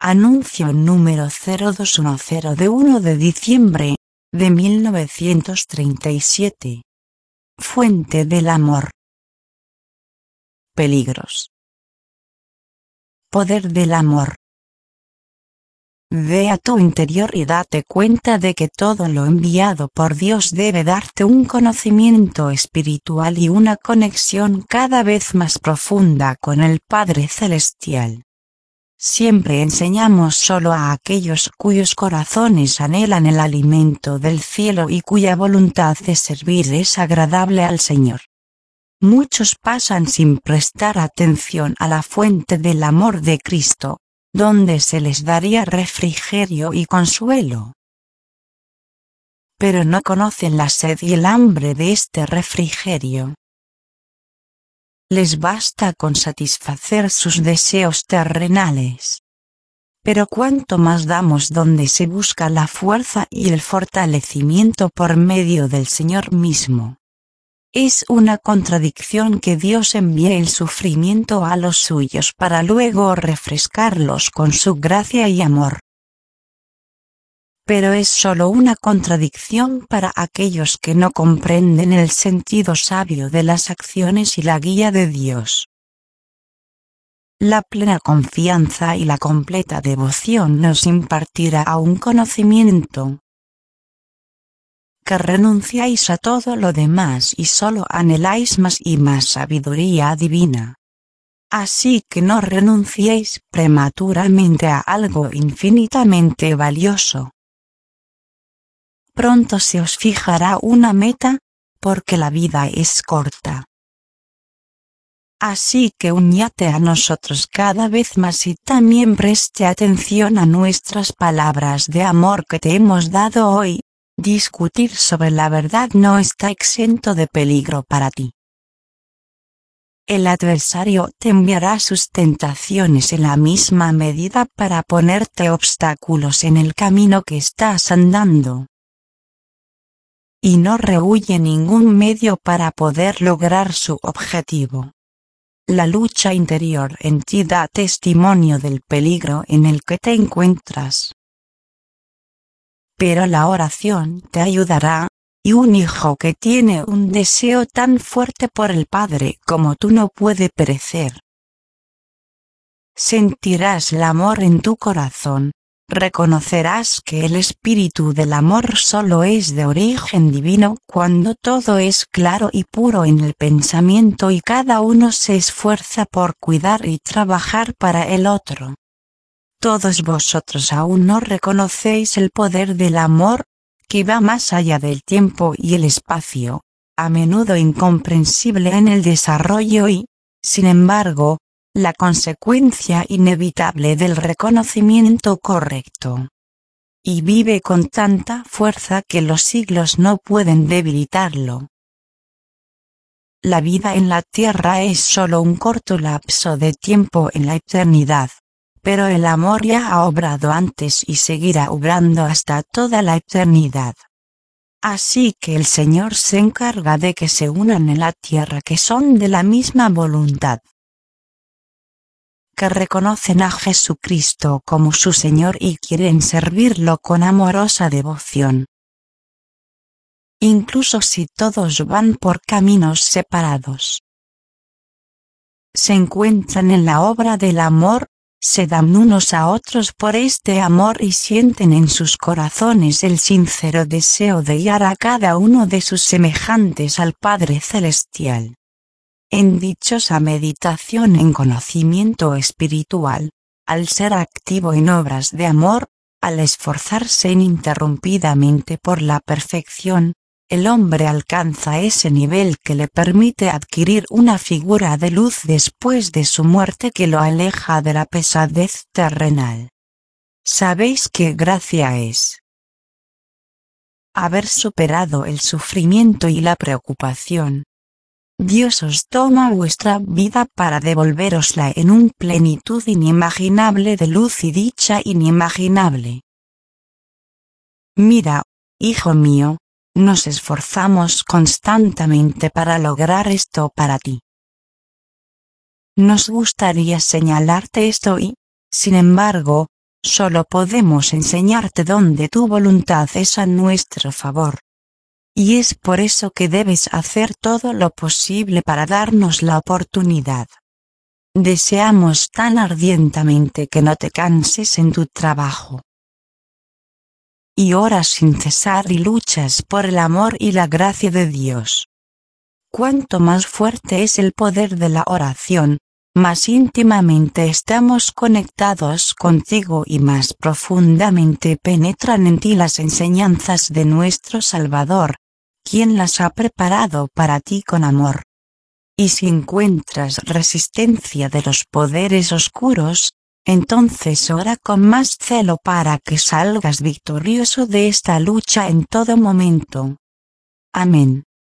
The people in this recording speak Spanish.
Anuncio número 0210 de 1 de diciembre de 1937. Fuente del amor. Peligros. Poder del amor. Ve a tu interior y date cuenta de que todo lo enviado por Dios debe darte un conocimiento espiritual y una conexión cada vez más profunda con el Padre Celestial. Siempre enseñamos solo a aquellos cuyos corazones anhelan el alimento del cielo y cuya voluntad de servir es agradable al Señor. Muchos pasan sin prestar atención a la fuente del amor de Cristo, donde se les daría refrigerio y consuelo. Pero no conocen la sed y el hambre de este refrigerio. Les basta con satisfacer sus deseos terrenales. Pero cuanto más damos donde se busca la fuerza y el fortalecimiento por medio del Señor mismo. Es una contradicción que Dios envíe el sufrimiento a los suyos para luego refrescarlos con su gracia y amor. Pero es solo una contradicción para aquellos que no comprenden el sentido sabio de las acciones y la guía de Dios. La plena confianza y la completa devoción nos impartirá a un conocimiento. Que renunciáis a todo lo demás y solo anheláis más y más sabiduría divina. Así que no renunciéis prematuramente a algo infinitamente valioso. Pronto se os fijará una meta, porque la vida es corta. Así que uníate a nosotros cada vez más y también preste atención a nuestras palabras de amor que te hemos dado hoy. Discutir sobre la verdad no está exento de peligro para ti. El adversario te enviará sus tentaciones en la misma medida para ponerte obstáculos en el camino que estás andando. Y no rehúye ningún medio para poder lograr su objetivo. La lucha interior en ti da testimonio del peligro en el que te encuentras. Pero la oración te ayudará, y un hijo que tiene un deseo tan fuerte por el Padre como tú no puede perecer. Sentirás el amor en tu corazón. Reconocerás que el espíritu del amor solo es de origen divino cuando todo es claro y puro en el pensamiento y cada uno se esfuerza por cuidar y trabajar para el otro. Todos vosotros aún no reconocéis el poder del amor, que va más allá del tiempo y el espacio, a menudo incomprensible en el desarrollo y, sin embargo, la consecuencia inevitable del reconocimiento correcto. Y vive con tanta fuerza que los siglos no pueden debilitarlo. La vida en la tierra es solo un corto lapso de tiempo en la eternidad, pero el amor ya ha obrado antes y seguirá obrando hasta toda la eternidad. Así que el Señor se encarga de que se unan en la tierra que son de la misma voluntad. Que reconocen a Jesucristo como su Señor y quieren servirlo con amorosa devoción. Incluso si todos van por caminos separados. Se encuentran en la obra del amor, se dan unos a otros por este amor y sienten en sus corazones el sincero deseo de guiar a cada uno de sus semejantes al Padre Celestial. En dichosa meditación en conocimiento espiritual, al ser activo en obras de amor, al esforzarse ininterrumpidamente por la perfección, el hombre alcanza ese nivel que le permite adquirir una figura de luz después de su muerte que lo aleja de la pesadez terrenal. ¿Sabéis qué gracia es? Haber superado el sufrimiento y la preocupación. Dios os toma vuestra vida para devolvérosla en una plenitud inimaginable de luz y dicha inimaginable. Mira, hijo mío, nos esforzamos constantemente para lograr esto para ti. Nos gustaría señalarte esto y, sin embargo, Solo podemos enseñarte donde tu voluntad es a nuestro favor. Y es por eso que debes hacer todo lo posible para darnos la oportunidad. Deseamos tan ardientemente que no te canses en tu trabajo. Y oras sin cesar y luchas por el amor y la gracia de Dios. Cuanto más fuerte es el poder de la oración, más íntimamente estamos conectados contigo y más profundamente penetran en ti las enseñanzas de nuestro Salvador, quien las ha preparado para ti con amor. Y si encuentras resistencia de los poderes oscuros, entonces ora con más celo para que salgas victorioso de esta lucha en todo momento. Amén.